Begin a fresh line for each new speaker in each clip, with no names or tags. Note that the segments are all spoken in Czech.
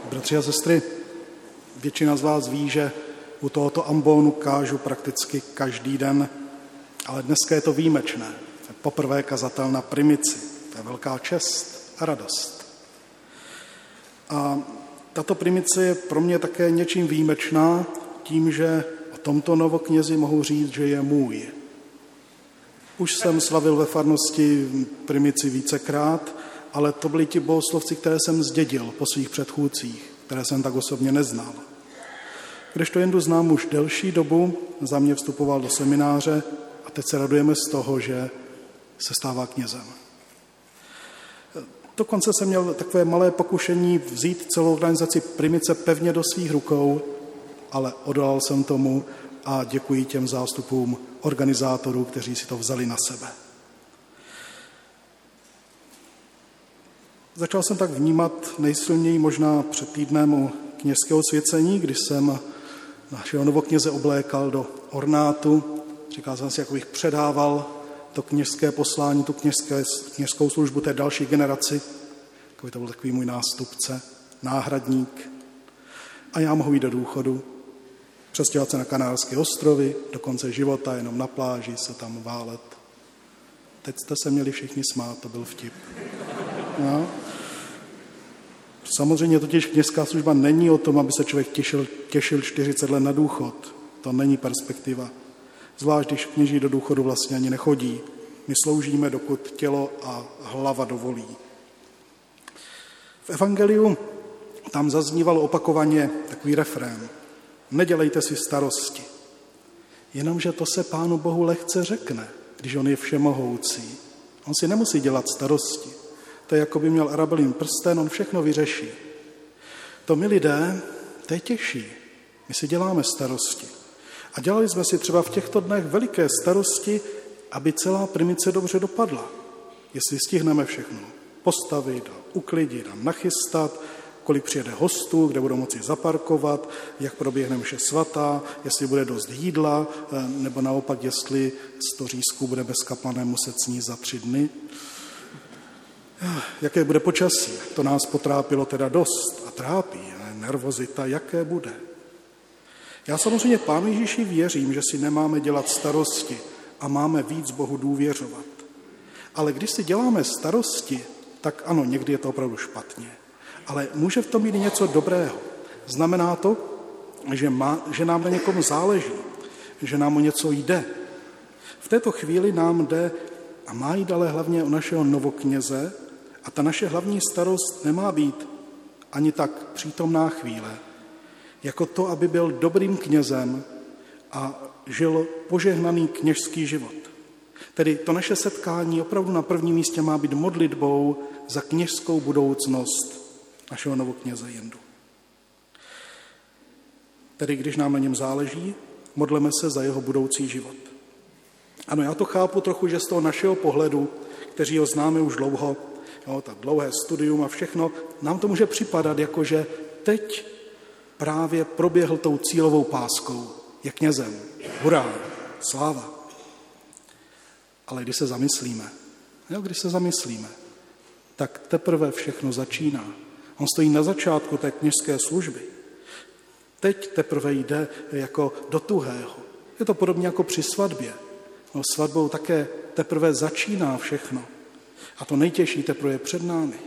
Bratři a sestry, většina z vás ví, že u tohoto ambonu kážu prakticky každý den, ale dneska je to výjimečné. To je poprvé kazatel na primici. To je velká čest a radost. A tato primice je pro mě také něčím výjimečná, tím, že o tomto novoknězi mohu říct, že je můj. Už jsem slavil ve farnosti primici vícekrát, ale to byli ti bohoslovci, které jsem zdědil po svých předchůdcích, které jsem tak osobně neznal. Kdežto Jendu znám už delší dobu, za mě vstupoval do semináře a teď se radujeme z toho, že se stává knězem. Dokonce jsem měl takové malé pokušení vzít celou organizaci primice pevně do svých rukou, ale odolal jsem tomu a děkuji těm zástupům organizátorů, kteří si to vzali na sebe. Začal jsem tak vnímat nejsilněji možná před týdnem u kněžského svěcení, kdy jsem našeho novokněze oblékal do ornátu. Říkal jsem si, jak bych předával to kněžské poslání, tu kněžskou službu té další generaci. To byl takový můj nástupce, náhradník. A já mohu jít do důchodu, přestěhovat se na Kanárské ostrovy, do konce života jenom na pláži se tam válet. Teď jste se měli všichni smát, to byl vtip. No. Samozřejmě totiž kněžská služba není o tom, aby se člověk těšil 40 let na důchod. To není perspektiva. Zvlášť, když kněží do důchodu vlastně ani nechodí. My sloužíme, dokud tělo a hlava dovolí. V evangeliu tam zazníval opakovaně takový refrén. Nedělejte si starosti. Jenomže to se Pánu Bohu lehce řekne, když on je všemohoucí. On si nemusí dělat starosti. To je, jako by měl Arabelin prsten, on všechno vyřeší. To my lidé, to je těžší. My si děláme starosti. A dělali jsme si třeba v těchto dnech veliké starosti, aby celá primice dobře dopadla. Jestli stihneme všechno postavit a uklidit a nachystat, kolik přijede hostů, kde budou moci zaparkovat, jak proběhne mše svatá, jestli bude dost jídla, nebo naopak, jestli z Tořísku bude bez kaplané muset sníst za 3 dny. Jaké bude počasí? To nás potrápilo teda dost a trápí. Nervozita, jaké bude? Já samozřejmě Pánu Ježíši věřím, že si nemáme dělat starosti a máme víc Bohu důvěřovat. Ale když si děláme starosti, tak ano, někdy je to opravdu špatně. Ale může v tom být něco dobrého. Znamená to, že nám na někom záleží, že nám o něco jde. V této chvíli nám jde a má jít ale hlavně o našeho novokněze a ta naše hlavní starost nemá být ani tak přítomná chvíle, jako to, aby byl dobrým knězem a žil požehnaný kněžský život. Tedy to naše setkání opravdu na prvním místě má být modlitbou za kněžskou budoucnost našeho novokněze Jendu. Tedy když nám na něm záleží, modleme se za jeho budoucí život. Ano, já to chápu trochu, že z toho našeho pohledu, kteří ho známe už dlouho, tak dlouhé studium a všechno, nám to může připadat, jako že teď právě proběhl tou cílovou páskou, je knězem, hurá, sláva. Ale když se zamyslíme, tak teprve všechno začíná. On stojí na začátku té kněžské služby. Teď teprve jde jako do tuhého. Je to podobně jako při svatbě. No, svatbou také teprve začíná všechno. A to nejtěžší teprve je před námi.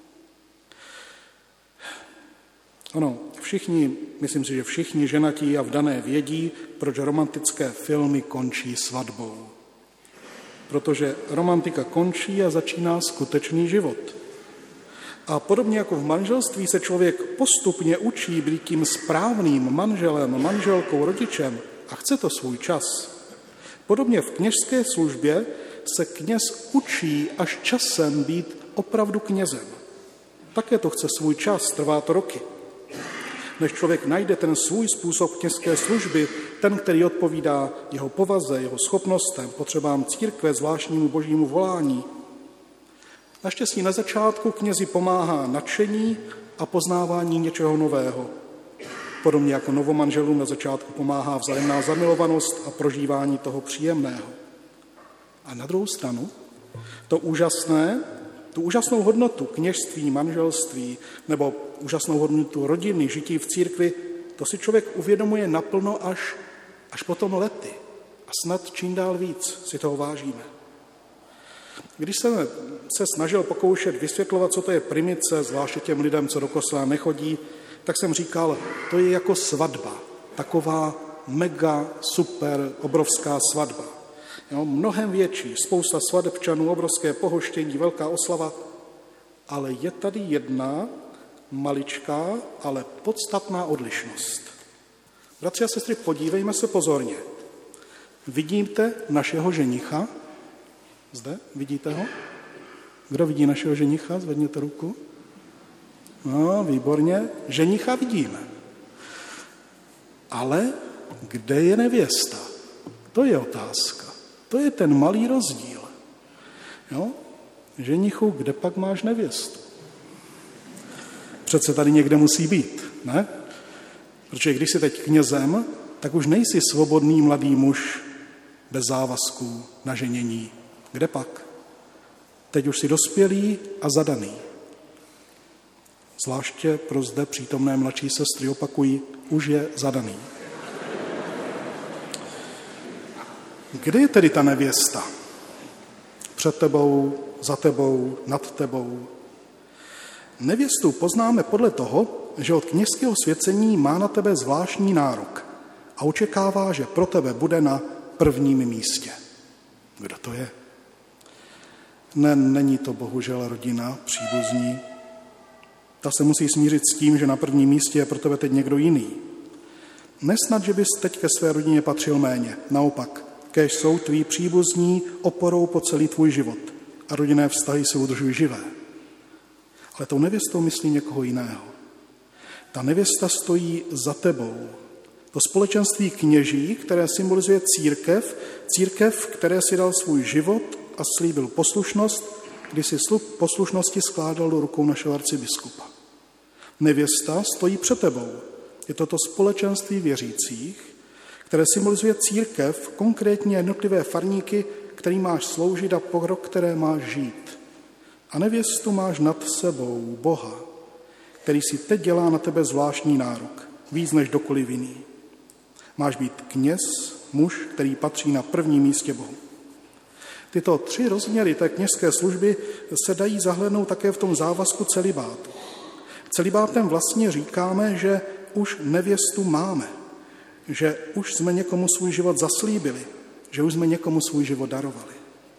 Ano, myslím si, že všichni ženatí a vdané vědí, proč romantické filmy končí svatbou. Protože romantika končí a začíná skutečný život. A podobně jako v manželství se člověk postupně učí být tím správným manželem, manželkou, rodičem a chce to svůj čas. Podobně v kněžské službě se kněz učí až časem být opravdu knězem. Také to chce svůj čas, trvá to roky. Než člověk najde ten svůj způsob kněžské služby, ten, který odpovídá jeho povaze, jeho schopnostem, potřebám církve, zvláštnímu božímu volání. Naštěstí na začátku knězi pomáhá nadšení a poznávání něčeho nového. Podobně jako novomanželům na začátku pomáhá vzájemná zamilovanost a prožívání toho příjemného. A na druhou stranu, to úžasné Tu úžasnou hodnotu kněžství, manželství nebo úžasnou hodnotu rodiny, žití v církvi, to si člověk uvědomuje naplno až potom lety. A snad čím dál víc si toho vážíme. Když jsem se snažil pokoušet vysvětlovat, co to je primice, zvláště těm lidem, co do kostela nechodí, tak jsem říkal, to je jako svatba. Taková mega, super, obrovská svatba. Jo, mnohem větší, spousta svatebčanů, obrovské pohoštění, velká oslava, ale je tady jedna maličká, ale podstatná odlišnost. Bratři a sestry, podívejme se pozorně. Vidíte našeho ženicha? Zde? Vidíte ho? Kdo vidí našeho ženicha? Zvedněte ruku. No, výborně. Ženicha vidíme. Ale kde je nevěsta? To je otázka. To je ten malý rozdíl. Jo? Ženichu, kde pak máš nevěstu? Přece tady někde musí být, ne? Protože když jsi teď knězem, tak už nejsi svobodný mladý muž bez závazků na ženění. Kde pak? Teď už jsi dospělý a zadaný. Zvláště pro zde přítomné mladší sestry opakují, už je zadaný. Kde je tedy ta nevěsta? Před tebou, za tebou, nad tebou. Nevěstu poznáme podle toho, že od kněžského svěcení má na tebe zvláštní nárok a očekává, že pro tebe bude na prvním místě. Kdo to je? Ne, není to bohužel rodina, příbuzní. Ta se musí smířit s tím, že na prvním místě je pro tebe teď někdo jiný. Nesnad, že bys teď ke své rodině patřil méně. Naopak, kéž jsou tví příbuzní oporou po celý tvůj život a rodinné vztahy se udržují živé. Ale tou nevěstou myslí někoho jiného. Ta nevěsta stojí za tebou. To společenství kněží, které symbolizuje církev, které si dal svůj život a slíbil poslušnost, když si slib poslušnosti skládal do rukou našeho arcibiskupa. Nevěsta stojí před tebou. Je to společenství věřících, které symbolizuje církev, konkrétně jednotlivé farníky, který máš sloužit a pro které máš žít. A nevěstu máš nad sebou Boha, který si teď dělá na tebe zvláštní nárok, víc než dokoliv jiný. Máš být kněz, muž, který patří na prvním místě Bohu. Tyto tři rozměry té kněžské služby se dají zahlédnout také v tom závazku celibátu. Celibátem vlastně říkáme, že už nevěstu máme, že už jsme někomu svůj život zaslíbili, že už jsme někomu svůj život darovali.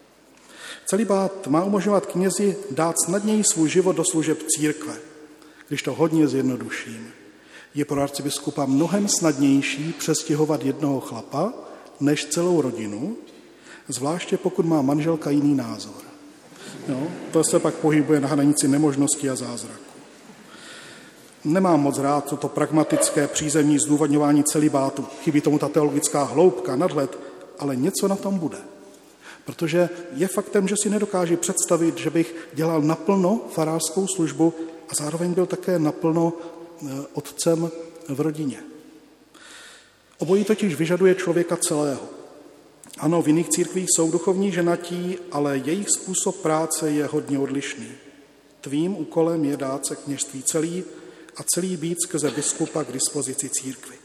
Celibát má umožňovat knězi dát snadněji svůj život do služeb církve. Když to hodně zjednoduším, je pro arcibiskupa mnohem snadnější přestěhovat jednoho chlapa než celou rodinu, zvláště pokud má manželka jiný názor. Jo, to se pak pohybuje na hranici nemožnosti a zázraku. Nemám moc rád toto pragmatické přízemní zdůvodňování celibátu. Chybí tomu ta teologická hloubka, nadhled, ale něco na tom bude. Protože je faktem, že si nedokážu představit, že bych dělal naplno farářskou službu a zároveň byl také naplno otcem v rodině. Obojí totiž vyžaduje člověka celého. Ano, v jiných církvích jsou duchovní ženatí, ale jejich způsob práce je hodně odlišný. Tvým úkolem je dát se kněžství celý a celý být skrze biskupa k dispozici církvi.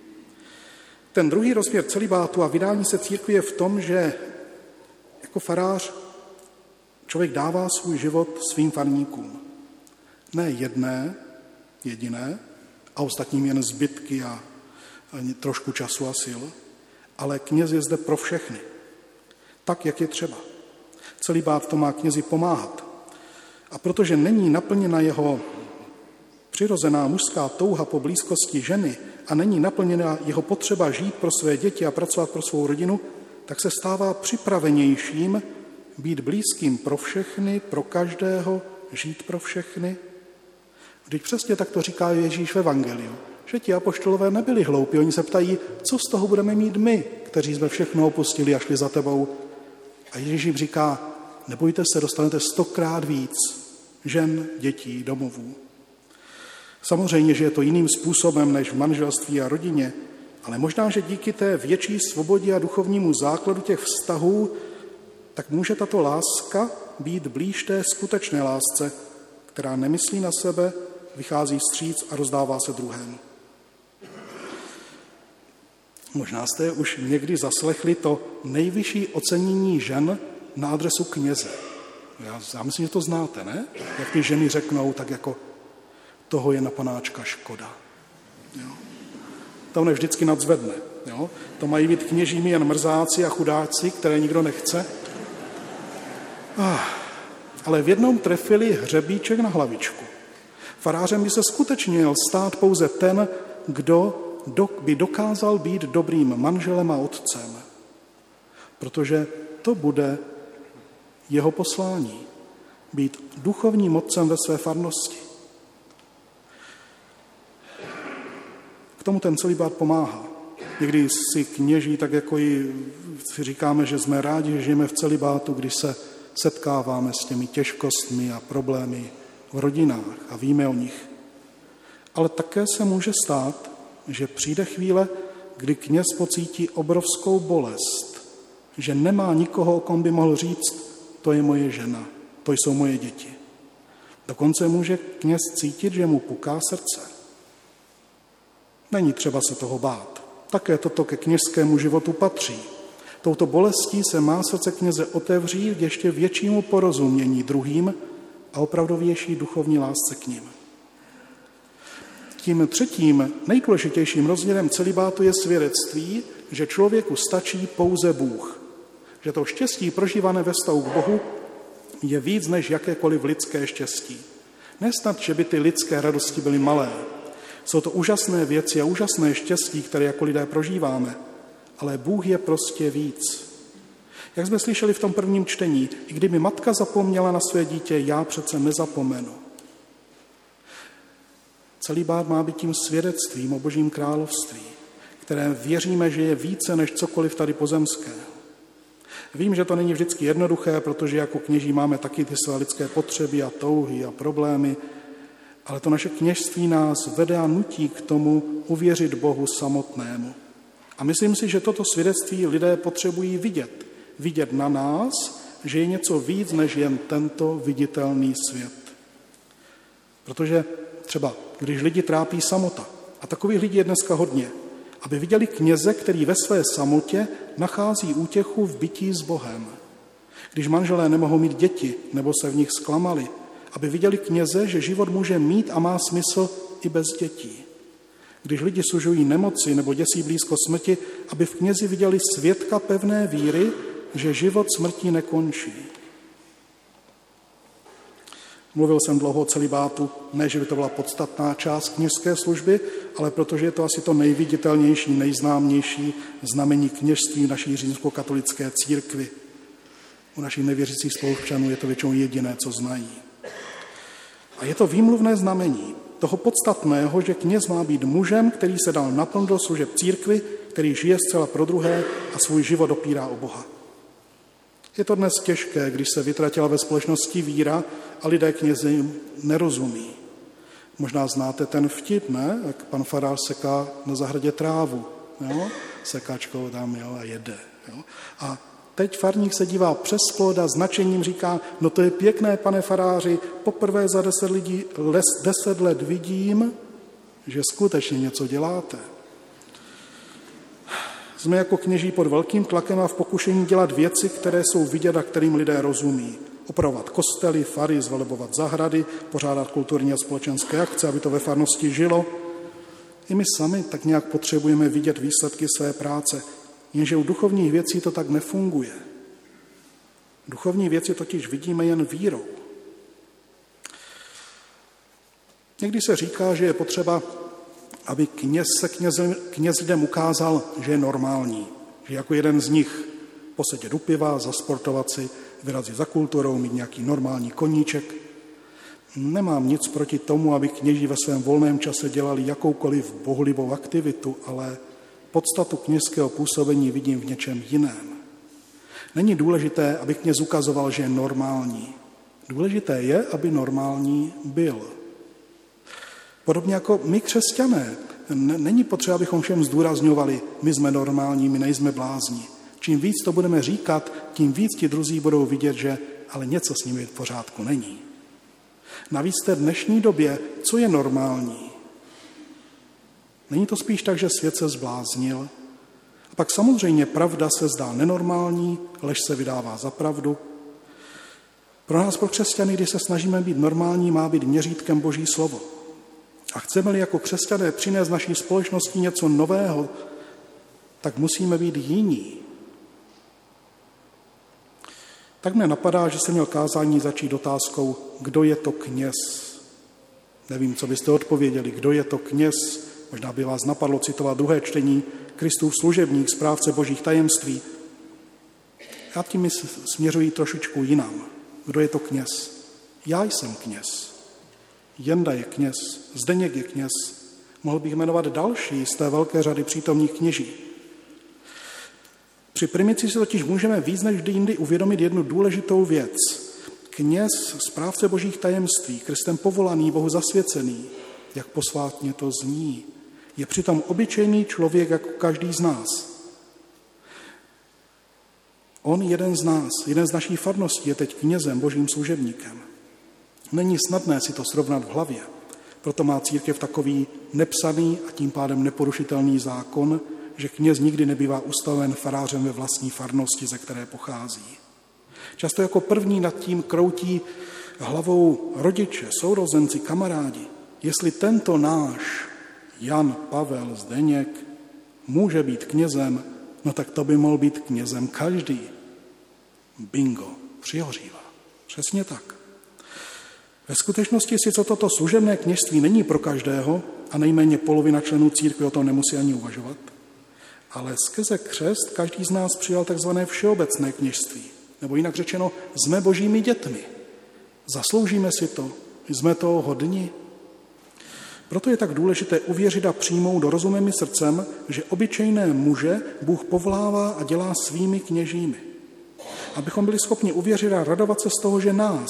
Ten druhý rozměr celibátu a vydání se církvi je v tom, že jako farář člověk dává svůj život svým farníkům. Ne jediné, a ostatním jen zbytky a trošku času a sil, ale kněz je zde pro všechny. Tak, jak je třeba. Celibát to má knězi pomáhat. A protože není naplněna jeho přirozená mužská touha po blízkosti ženy a není naplněna jeho potřeba žít pro své děti a pracovat pro svou rodinu, tak se stává připravenějším být blízkým pro všechny, pro každého, žít pro všechny. Vždyť přesně tak to říká Ježíš v evangeliu, že ti apoštolové nebyli hloupí, oni se ptají, co z toho budeme mít my, kteří jsme všechno opustili a šli za tebou. A Ježíš jim říká, nebojte se, dostanete 100krát víc žen, dětí, domovů. Samozřejmě, že je to jiným způsobem než v manželství a rodině, ale možná, že díky té větší svobodě a duchovnímu základu těch vztahů tak může tato láska být blíž té skutečné lásce, která nemyslí na sebe, vychází vstříc a rozdává se druhému. Možná jste už někdy zaslechli to nejvyšší ocenění žen na adresu kněze. Já myslím, že to znáte, ne? Jak ty ženy řeknou, tak jako toho je na panáčka škoda. Jo? To mne vždycky nadzvedne. Jo? To mají být kněžími jen mrzáci a chudáci, které nikdo nechce. Ale v jednom trefili hřebíček na hlavičku. Farářem by se skutečně měl stát pouze ten, kdo by dokázal být dobrým manželem a otcem. Protože to bude jeho poslání. Být duchovním otcem ve své farnosti. K tomu ten celibát pomáhá. Někdy si kněží, tak jako si říkáme, že jsme rádi, že žijeme v celibátu, když se setkáváme s těmi těžkostmi a problémy v rodinách a víme o nich. Ale také se může stát, že přijde chvíle, kdy kněz pocítí obrovskou bolest, že nemá nikoho, o kom by mohl říct, to je moje žena, to jsou moje děti. Dokonce může kněz cítit, že mu puká srdce. Není třeba se toho bát. Také toto ke kněžskému životu patří. Touto bolestí se má srdce kněze otevřít k ještě většímu porozumění druhým a opravdovější duchovní lásce k nim. Tím třetím nejdůležitějším rozměrem celibátu je svědectví, že člověku stačí pouze Bůh. Že to štěstí prožívané ve vztahu k Bohu je víc než jakékoliv lidské štěstí. Nesnad, že by ty lidské radosti byly malé. Jsou to úžasné věci a úžasné štěstí, které jako lidé prožíváme. Ale Bůh je prostě víc. Jak jsme slyšeli v tom prvním čtení, i kdyby matka zapomněla na své dítě, já přece nezapomenu. Celibát má být tím svědectvím o Božím království, které věříme, že je více než cokoliv tady pozemské. Vím, že to není vždycky jednoduché, protože jako kněží máme taky ty své lidské potřeby a touhy a problémy, ale to naše kněžství nás vede a nutí k tomu uvěřit Bohu samotnému. A myslím si, že toto svědectví lidé potřebují vidět. Vidět na nás, že je něco víc než jen tento viditelný svět. Protože třeba, když lidi trápí samota, a takových lidí je dneska hodně, aby viděli kněze, který ve své samotě nachází útěchu v bytí s Bohem. Když manželé nemohou mít děti, nebo se v nich zklamali, aby viděli kněze, že život může mít a má smysl i bez dětí. Když lidi sužují nemoci nebo děsí blízko smrti, aby v knězi viděli svědka pevné víry, že život smrtí nekončí. Mluvil jsem dlouho o celibátu, ne, že by to byla podstatná část kněžské služby, ale protože je to asi to nejviditelnější, nejznámější znamení kněžství naší římskokatolické církvi. U našich nevěřících spoluobčanů je to většinou jediné, co znají. A je to výmluvné znamení toho podstatného, že kněz má být mužem, který se dal naplno do služeb církvi, který žije zcela pro druhé a svůj život opírá o Boha. Je to dnes těžké, když se vytratila ve společnosti víra a lidé knězím nerozumí. Možná znáte ten vtip, ne? Jak pan farář seká na zahradě trávu. Jo? Sekačkou tam a jede. Jo? A teď farník se dívá přes plot a značením říká, no to je pěkné, pane faráři, poprvé za 10 let vidím, že skutečně něco děláte. Jsme jako kněží pod velkým tlakem a v pokušení dělat věci, které jsou vidět a kterým lidé rozumí. Opravovat kostely, fary, zvelebovat zahrady, pořádat kulturní a společenské akce, aby to ve farnosti žilo. I my sami tak nějak potřebujeme vidět výsledky své práce, jenže u duchovních věcí to tak nefunguje. Duchovní věci totiž vidíme jen vírou. Někdy se říká, že je potřeba, aby kněz lidem ukázal, že je normální, že jako jeden z nich posedět u piva, zasportovat si, vyrazit za kulturou, mít nějaký normální koníček. Nemám nic proti tomu, aby kněží ve svém volném čase dělali jakoukoliv bohulibou aktivitu, ale podstatu kněžského působení vidím v něčem jiném. Není důležité, aby kněz ukazoval, že je normální. Důležité je, aby normální byl. Podobně jako my křesťané. Není potřeba, abychom všem zdůrazňovali, my jsme normální, my nejsme blázni. Čím víc to budeme říkat, tím víc ti druzí budou vidět, že ale něco s nimi v pořádku není. Navíc v té dnešní době, co je normální? Není to spíš tak, že svět se zbláznil? A pak samozřejmě pravda se zdá nenormální, lež se vydává za pravdu. Pro nás, pro křesťany, když se snažíme být normální, má být měřítkem Boží slovo. A chceme-li jako křesťané přinést naší společnosti něco nového, tak musíme být jiní. Tak mě napadá, že jsem měl kázání začít otázkou, kdo je to kněz. Nevím, co byste odpověděli, kdo je to kněz. Možná by vás napadlo citovat druhé čtení, Kristův služebník, správce božích tajemství. Já tím směřuji trošičku jinam. Kdo je to kněz? Já jsem kněz. Jenda je kněz, Zdeněk je kněz. Mohl bych jmenovat další z té velké řady přítomných kněží. Při primici si totiž můžeme víc než kdy jindy uvědomit jednu důležitou věc. Kněz, správce božích tajemství, Kristem povolaný, Bohu zasvěcený, jak posvátně to zní, je přitom obyčejný člověk jako každý z nás. On, jeden z nás, jeden z naší farnosti, je teď knězem, božím služebníkem. Není snadné si to srovnat v hlavě, proto má církev takový nepsaný a tím pádem neporušitelný zákon, že kněz nikdy nebývá ustaven farářem ve vlastní farnosti, ze které pochází. Často jako první nad tím kroutí hlavou rodiče, sourozenci, kamarádi. Jestli tento náš Jan, Pavel, Zdeněk může být knězem, no tak to by mohl být knězem každý. Bingo, přihořívá. Přesně tak. Ve skutečnosti sice toto služebné kněžství není pro každého a nejméně polovina členů církve o tom nemusí ani uvažovat, ale skrze křest každý z nás přijal takzvané všeobecné kněžství. Nebo jinak řečeno, jsme božími dětmi. Zasloužíme si to, jsme toho hodni. Proto je tak důležité uvěřit a přijmout rozumem i srdcem, že obyčejné muže Bůh povolává a dělá svými kněžími. Abychom byli schopni uvěřit a radovat se z toho, že nás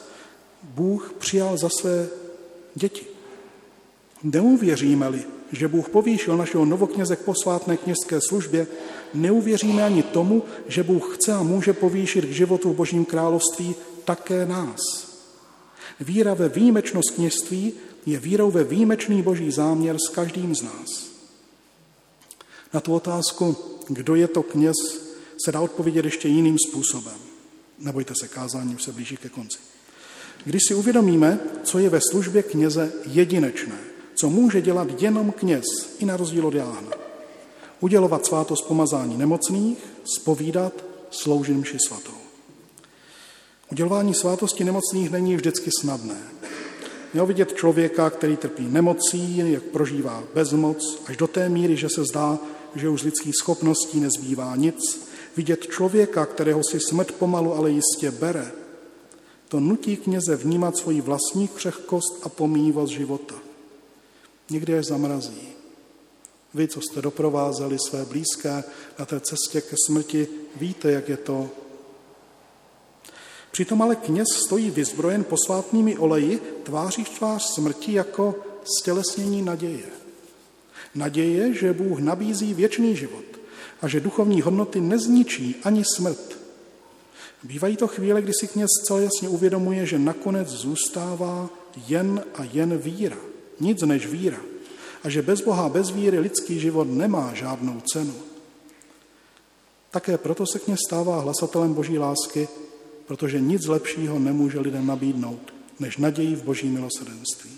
Bůh přijal za své děti. Neuvěříme-li, že Bůh povýšil našeho novokněze k posvátné kněžské službě, neuvěříme ani tomu, že Bůh chce a může povýšit k životu v Božím království také nás. Víra ve výjimečnost kněžství je vírou ve výjimečný Boží záměr s každým z nás. Na tu otázku, kdo je to kněz, se dá odpovědět ještě jiným způsobem. Nebojte se, kázání už se blíží ke konci. Když si uvědomíme, co je ve službě kněze jedinečné, co může dělat jenom kněz, i na rozdíl od jáhna. Udělovat svátost pomazání nemocných, zpovídat, sloužit mši svatou. Udělování svátosti nemocných není vždycky snadné. Měl vidět člověka, který trpí nemocí, jak prožívá bezmoc, až do té míry, že se zdá, že už z lidských schopností nezbývá nic. Vidět člověka, kterého si smrt pomalu, ale jistě bere. To nutí kněze vnímat svoji vlastní křehkost a pomíjivost života. Někdy až zamrazí. Vy, co jste doprovázeli své blízké na té cestě ke smrti, víte, jak je to. Přitom ale kněz stojí vyzbrojen posvátnými oleji tváří v tvář smrti jako stělesnění naděje. Naděje, že Bůh nabízí věčný život a že duchovní hodnoty nezničí ani smrt. Bývají to chvíle, kdy si kněz celé jasně uvědomuje, že nakonec zůstává jen a jen víra, nic než víra, a že bez Boha, bez víry lidský život nemá žádnou cenu. Také proto se kněz stává hlasatelem Boží lásky, protože nic lepšího nemůže lidem nabídnout, než naději v Boží milosrdenství.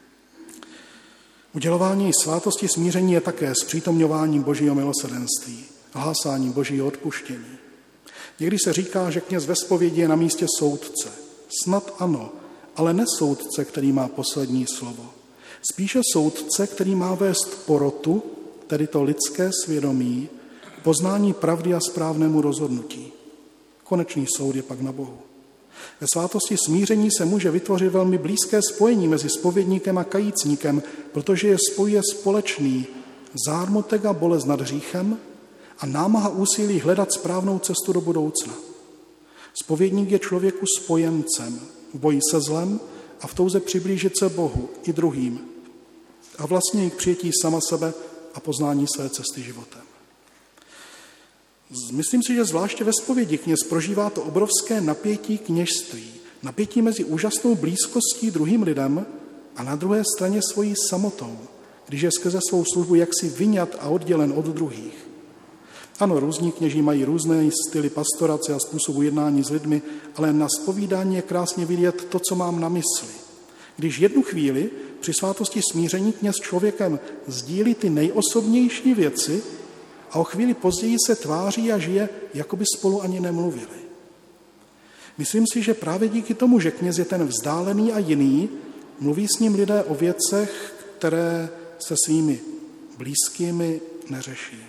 Udělování svátosti smíření je také zpřítomňováním Božího milosrdenství, hlásáním Božího odpuštění. Někdy se říká, že kněz ve zpovědi je na místě soudce. Snad ano, ale ne soudce, který má poslední slovo. Spíše soudce, který má vést porotu, tedy to lidské svědomí, poznání pravdy a správnému rozhodnutí. Konečný soud je pak na Bohu. Ve svátosti smíření se může vytvořit velmi blízké spojení mezi zpovědníkem a kajícníkem, protože je spojuje společný zármutek a bolest nad hříchem a námaha úsilí hledat správnou cestu do budoucna. Zpovědník je člověku spojencem v boji se zlem a v touze přiblížit se Bohu i druhým a vlastně i k přijetí sama sebe a poznání své cesty životem. Myslím si, že zvláště ve zpovědi kněz prožívá to obrovské napětí kněžství. Napětí mezi úžasnou blízkostí druhým lidem a na druhé straně svojí samotou, když je skrze svou službu jaksi vyňat a oddělen od druhých. Ano, různí kněží mají různé styly pastorace a způsobu jednání s lidmi, ale na zpovídání je krásně vidět to, co mám na mysli. Když jednu chvíli při svátosti smíření kněz s člověkem sdílí ty nejosobnější věci a o chvíli později se tváří a žije, jako by spolu ani nemluvili. Myslím si, že právě díky tomu, že kněz je ten vzdálený a jiný, mluví s ním lidé o věcech, které se svými blízkými neřeší.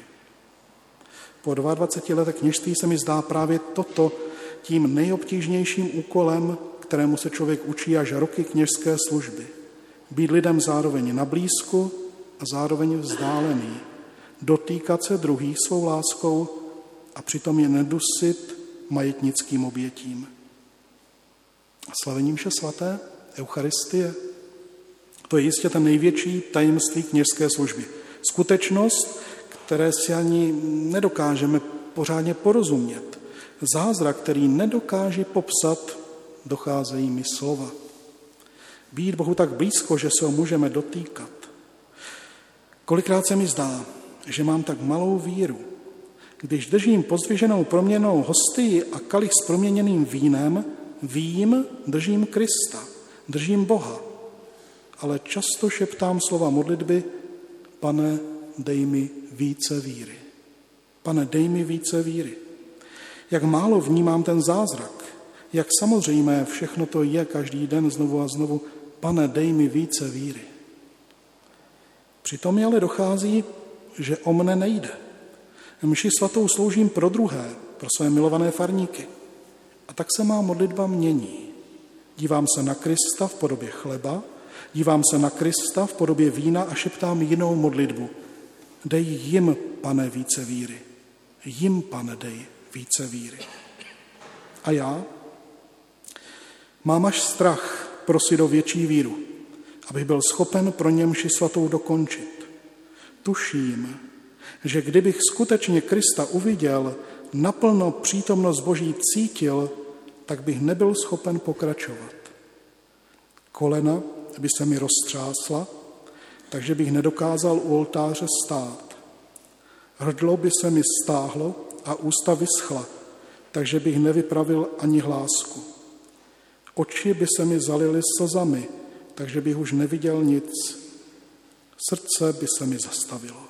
Po 22 letech kněžství se mi zdá právě toto tím nejobtížnějším úkolem, kterému se člověk učí až roky kněžské služby. Být lidem zároveň na blízku a zároveň vzdálený. Dotýkat se druhých svou láskou a přitom je nedusit majetnickým obětím. A slavení mše svaté, Eucharistie, to je jistě ten největší tajemství kněžské služby. Skutečnost, které si ani nedokážeme pořádně porozumět. Zázrak, který nedokáže popsat, docházejí mi slova. Být Bohu tak blízko, že se ho můžeme dotýkat. Kolikrát se mi zdá, že mám tak malou víru. Když držím pozdviženou proměnnou hostii a kalich s proměněným vínem, držím Krista, držím Boha. Ale často šeptám slova modlitby: Pane, dej mi více víry. Pane, dej mi více víry. Jak málo vnímám ten zázrak, jak samozřejmé všechno to je každý den znovu a znovu. Pane, dej mi více víry. Přitom mi ale dochází, že o mne nejde. Mši svatou sloužím pro druhé, pro své milované farníky. A tak se má modlitba mění. Dívám se na Krista v podobě chleba, dívám se na Krista v podobě vína a šeptám jinou modlitbu. Dej jim, Pane, více víry. Jim, Pane, dej více víry. A já mám až strach prosit o větší víru, abych byl schopen pro ně mši svatou dokončit. Tuším, že kdybych skutečně Krista uviděl, naplno přítomnost Boží cítil, tak bych nebyl schopen pokračovat. Kolena by se mi roztřásla, takže bych nedokázal u oltáře stát. Hrdlo by se mi stáhlo a ústa vyschla, takže bych nevypravil ani hlásku. Oči by se mi zalily slzami, takže bych už neviděl nic. Srdce by se mi zastavilo.